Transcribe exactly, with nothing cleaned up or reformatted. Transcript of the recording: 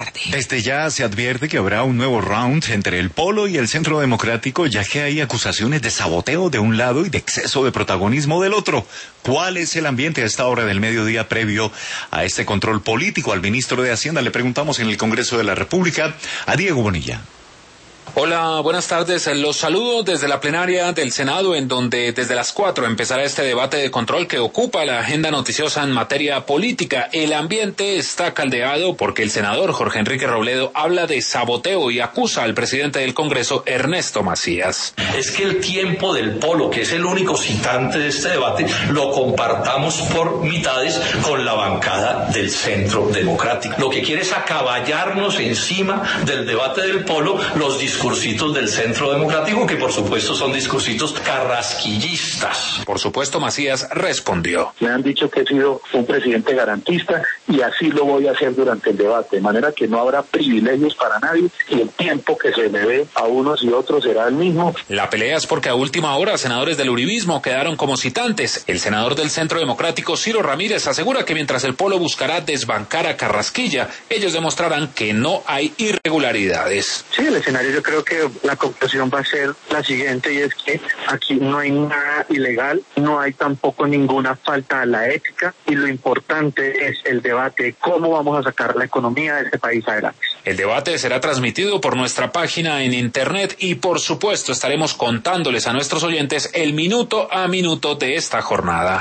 Desde ya se advierte que habrá un nuevo round entre el Polo y el Centro Democrático, ya que hay acusaciones de saboteo de un lado y de exceso de protagonismo del otro. ¿Cuál es el ambiente a esta hora del mediodía previo a este control político? Al ministro de Hacienda le preguntamos en el Congreso de la República, a Diego Bonilla. Hola, buenas tardes. Los saludo desde la plenaria del Senado, en donde desde las cuatro empezará este debate de control que ocupa la agenda noticiosa en materia política. El ambiente está caldeado porque el senador Jorge Enrique Robledo habla de saboteo y acusa al presidente del Congreso, Ernesto Macías. Es que el tiempo del Polo, que es el único citante de este debate, lo compartamos por mitades con la bancada del Centro Democrático. Lo que quiere es acaballarnos encima del debate del Polo los discursitos del Centro Democrático, que por supuesto son discursitos carrasquillistas. Por supuesto, Macías respondió. Me han dicho que he sido un presidente garantista y así lo voy a hacer durante el debate, de manera que no habrá privilegios para nadie y el tiempo que se le dé a unos y otros será el mismo. La pelea es porque a última hora senadores del uribismo quedaron como citantes. El senador del Centro Democrático, Ciro Ramírez, asegura que mientras el Polo buscará desbancar a Carrasquilla, ellos demostrarán que no hay irregularidades. Sí, el escenario yo creo que la conclusión va a ser la siguiente, y es que aquí no hay nada ilegal, no hay tampoco ninguna falta a la ética, y lo importante es el debate de cómo vamos a sacar la economía de este país adelante. El debate será transmitido por nuestra página en internet y por supuesto estaremos contándoles a nuestros oyentes el minuto a minuto de esta jornada.